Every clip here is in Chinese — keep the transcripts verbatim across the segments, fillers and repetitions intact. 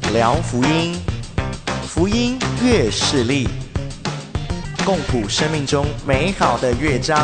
聊福音，福音乐势力，共谱生命中美好的乐章。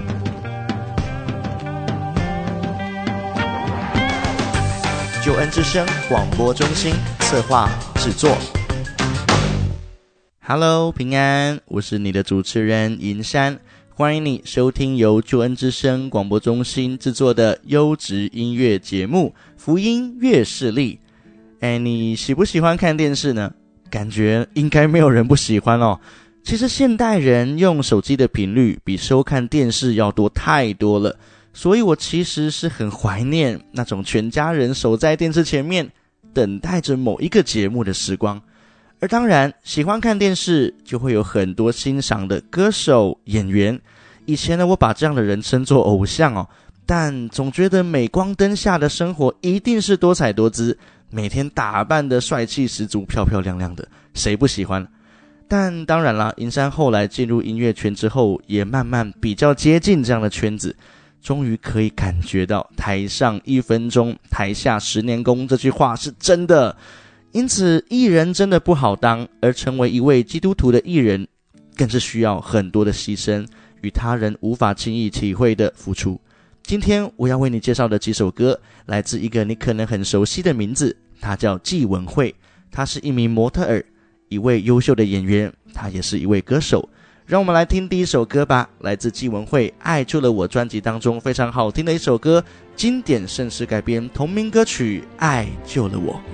救恩之声广播中心策划制作。Hello， 平安，我是你的主持人银山，欢迎你收听由救恩之声广播中心制作的优质音乐节目《福音乐势力》。哎，你喜不喜欢看电视呢？感觉应该没有人不喜欢哦。其实现代人用手机的频率比收看电视要多太多了，所以我其实是很怀念那种全家人守在电视前面等待着某一个节目的时光。而当然，喜欢看电视就会有很多欣赏的歌手、演员。以前呢，我把这样的人称作偶像哦，但总觉得镁光灯下的生活一定是多彩多姿，每天打扮的帅气十足、漂漂亮亮的，谁不喜欢？但当然啦，银山后来进入音乐圈之后，也慢慢比较接近这样的圈子，终于可以感觉到台上一分钟，台下十年功这句话是真的。因此，艺人真的不好当，而成为一位基督徒的艺人，更是需要很多的牺牲与他人无法轻易体会的付出。今天我要为你介绍的几首歌，来自一个你可能很熟悉的名字，他叫纪文慧。他是一名模特儿，一位优秀的演员，他也是一位歌手。让我们来听第一首歌吧，来自纪文慧《爱救了我》专辑当中非常好听的一首歌，经典圣诗改编同名歌曲《爱救了我》。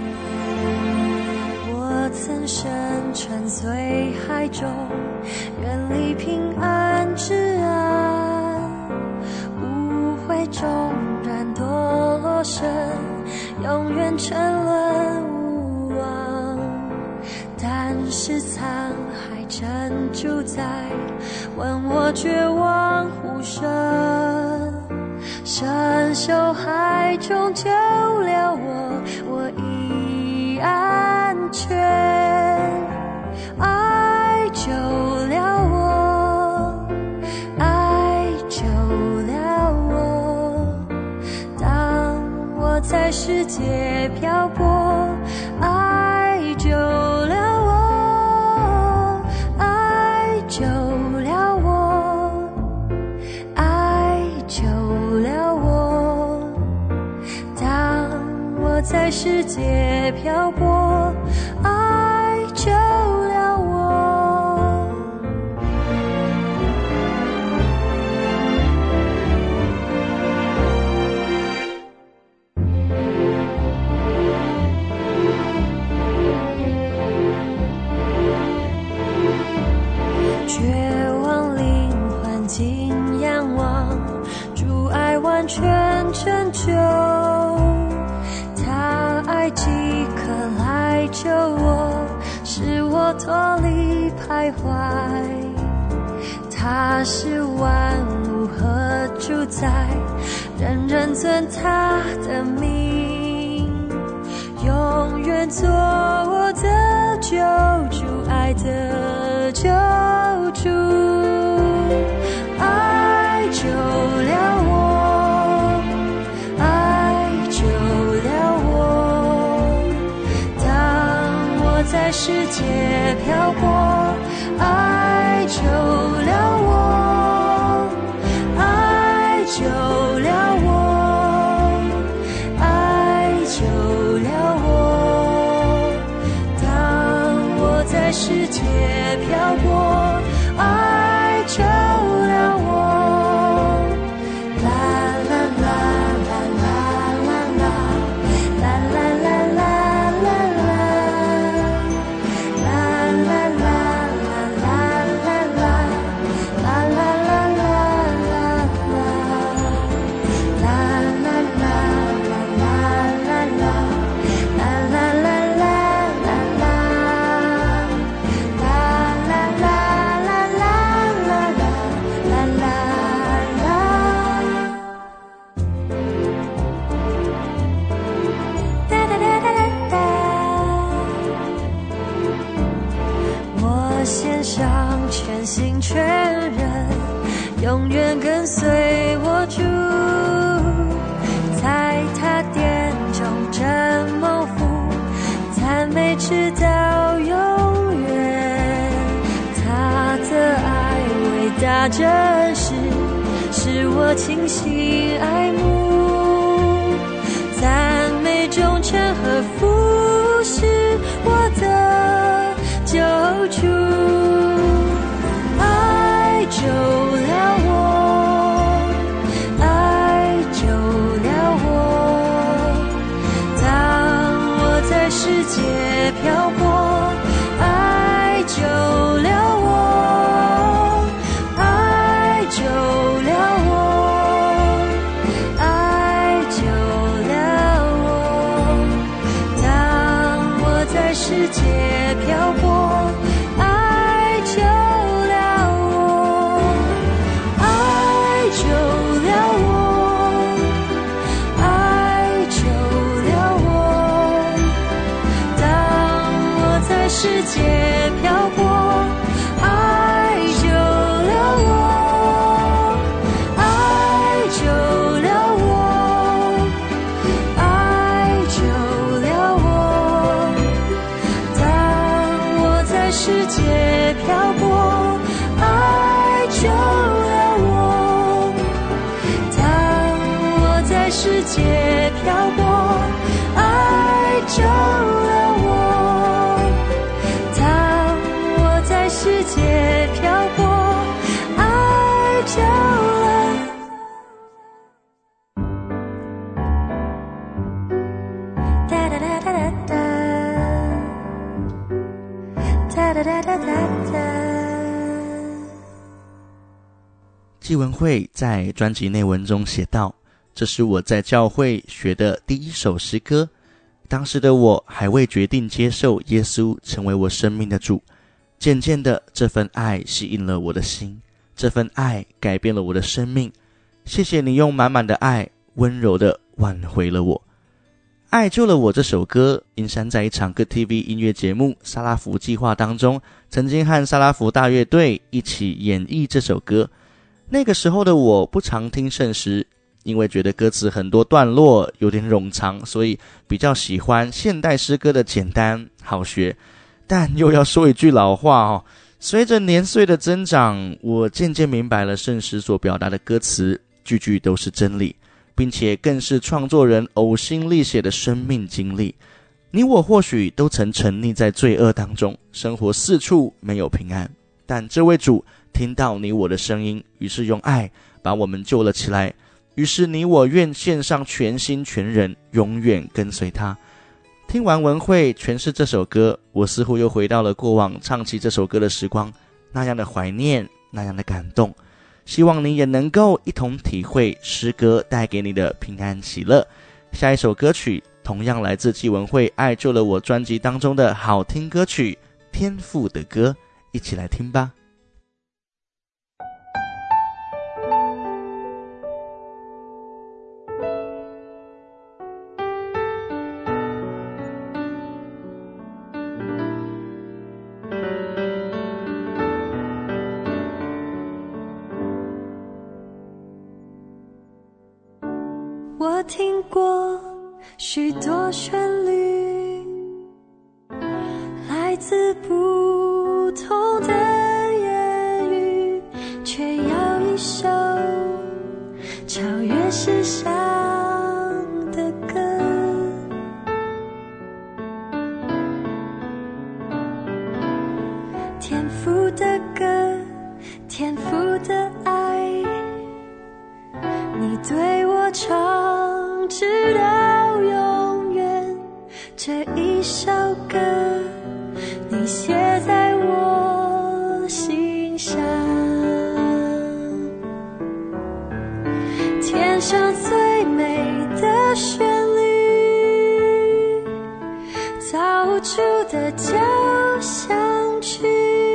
我曾身穿随海中，远离平安之岸，无悔中然堕落身，永远沉沦无望。但是沧海珍珠在，问我绝望呼声，深袖海中救了我，我已安全。爱救了我，爱救了我，当我在世界漂泊，爱救了我，爱救了我，爱救了我，当我在世界漂泊，爱救了我。绝望灵魂紧仰望，主爱完全成就，他爱即刻来救我，使我脱离徘徊。他是万物和主宰，人人尊他的名，永远做我的救主，爱的救主。爱救了我，爱救了我，当我在世界漂泊，爱救了我，爱救了我，爱救了我，当我在世界漂泊，爱救了我。啦啦啦啦啦啦啦，啦啦啦啦啦啦，啦啦啦啦啦啦啦，啦啦啦啦啦啦，啦啦啦啦啦啦啦，啦啦啦啦啦啦，啦啦啦啦啦啦啦啦啦。哒哒哒哒哒哒，我献上全心全人，永远跟随我主，在他殿中真蒙福，在那真实使我倾心爱慕，赞美忠诚和服侍我的救主，爱救了我，爱救了我，当我在世界漂泊，爱救了我，爱救了我，爱救了我，当我在世界漂泊，爱救了我，爱救了我，爱救了我，当我在世界漂泊，爱救了我，爱救了我，爱救了我，当我在世界漂泊，爱救了我，当我在世界漂泊，爱救了我，当我在世界漂泊，爱救了哒哒哒哒哒哒哒哒哒哒哒哒。 纪文慧在专辑内文中写道，这是我在教会学的第一首诗歌，当时的我还未决定接受耶稣成为我生命的主，渐渐的这份爱吸引了我的心，这份爱改变了我的生命，谢谢你用满满的爱温柔的挽回了我。爱救了我这首歌，英山在一场各 T V 音乐节目沙拉福计划当中，曾经和沙拉福大乐队一起演绎这首歌。那个时候的我不常听圣诗，因为觉得歌词很多段落有点冗长，所以比较喜欢现代诗歌的简单好学。但又要说一句老话哦，随着年岁的增长，我渐渐明白了圣诗所表达的歌词句句都是真理，并且更是创作人呕心沥血的生命经历。你我或许都曾沉溺在罪恶当中，生活四处没有平安，但这位主听到你我的声音，于是用爱把我们救了起来，于是你我愿献上全心全人，永远跟随他。听完文慧诠释这首歌，我似乎又回到了过往唱起这首歌的时光，那样的怀念，那样的感动。希望你也能够一同体会诗歌带给你的平安喜乐。下一首歌曲同样来自纪文慧《爱救了我》专辑当中的好听歌曲《天父的歌》，一起来听吧。 我听过许多旋律，来自不同的言语，却有一首超越世上的歌。天父的歌，天父的爱，你对我唱直到永远，这一首歌你写在我心上。天上最美的旋律，造出的交响曲，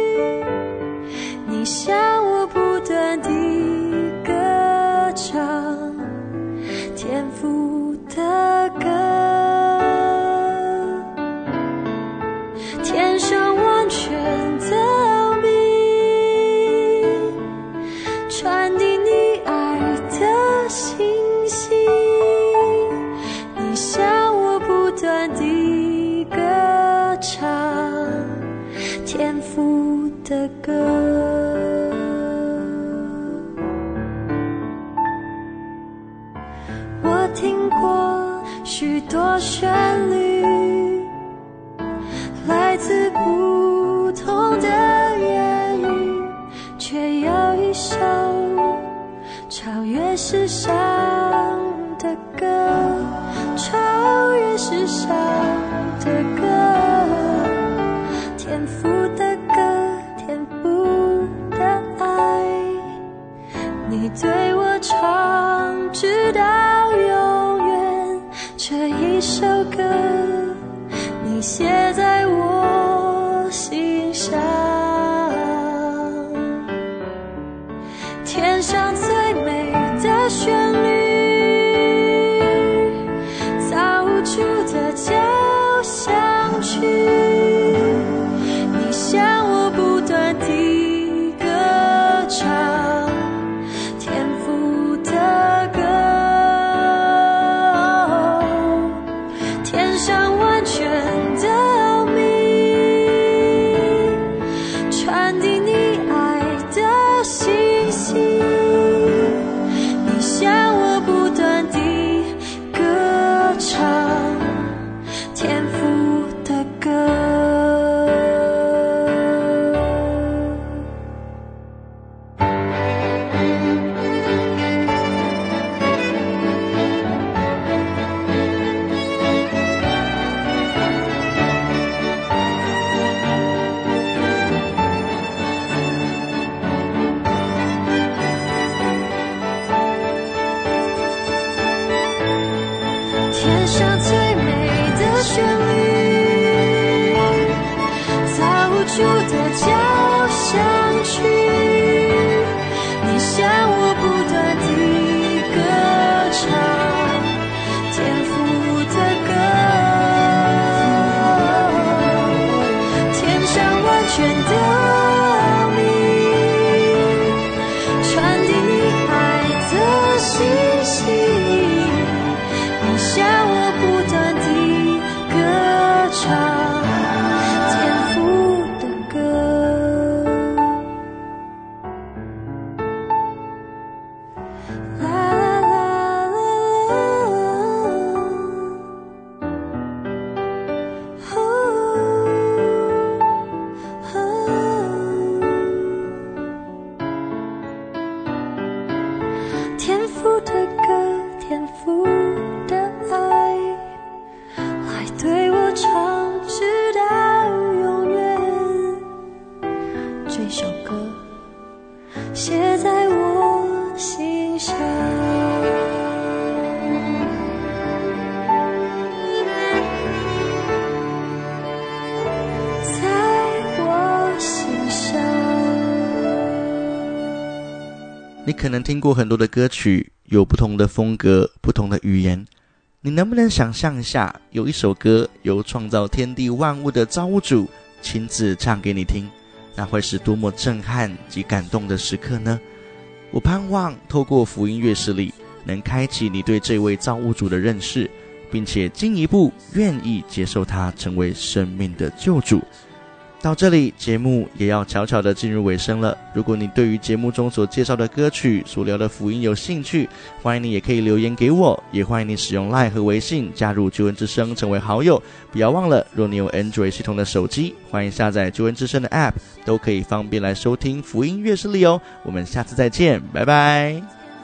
你向我不断地歌唱天父的歌。天上完全的奥秘，传递你爱的信息，你向我不断地歌唱天父的歌。 许多旋律，来自不同的言语，却有一首超越世上的歌，超越世上的歌，天父的歌，天父的爱，你对我唱直到永远，这一首歌你写在我心上，天上最美的旋律，造物主的交响曲，你向我不断地歌唱，天父的歌，天上完全的奥秘，传递你爱的信息，你向我不断地歌唱，天父的歌。天上最美的旋律，造物主的交响曲，你向我不断地歌唱，天父的歌，天上完全的奥秘，传递你爱的信息，向我不断地歌唱，天父的歌。啦啦啦啦啦，天父的歌，天父的爱，来对我唱直到永远，这首歌写在我心上，在我心上。 你可能听过很多的歌曲，有不同的风格，不同的语言，你能不能想象一下，有一首歌由创造天地万物的造物主亲自唱给你听，那会是多么震撼及感动的时刻呢？我盼望透过福音乐视力，能开启你对这位造物主的认识，并且进一步愿意接受他成为生命的救主。到这里，节目也要悄悄地进入尾声了。如果你对于节目中所介绍的歌曲、所聊的福音有兴趣，欢迎你也可以留言给我，也欢迎你使用 LINE 和微信加入救恩之声成为好友。不要忘了，若你有 Android 系统的手机，欢迎下载救恩之声的 App， 都可以方便来收听福音乐视力哦。我们下次再见，拜拜。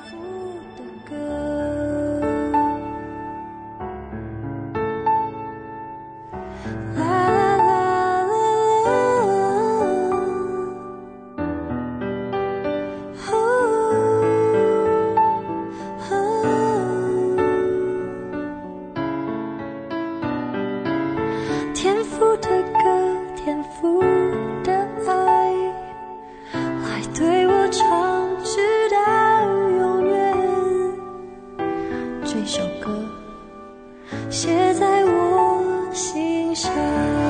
天父的歌，天父的爱，来对我唱直到永远，这首歌写在我心上。